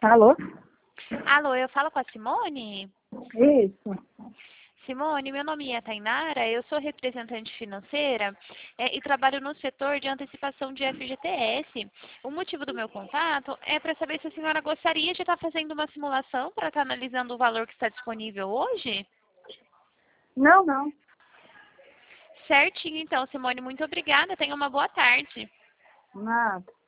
Alô? Alô, eu falo com a Simone? Isso. Simone, meu nome é Tainara, eu sou representante financeira e trabalho no setor de antecipação de FGTS. O motivo do meu contato é para saber se a senhora gostaria de estar fazendo uma simulação para estar analisando o valor que está disponível hoje? Não, não. Certinho, então, Simone, muito obrigada. Tenha uma boa tarde. Nada.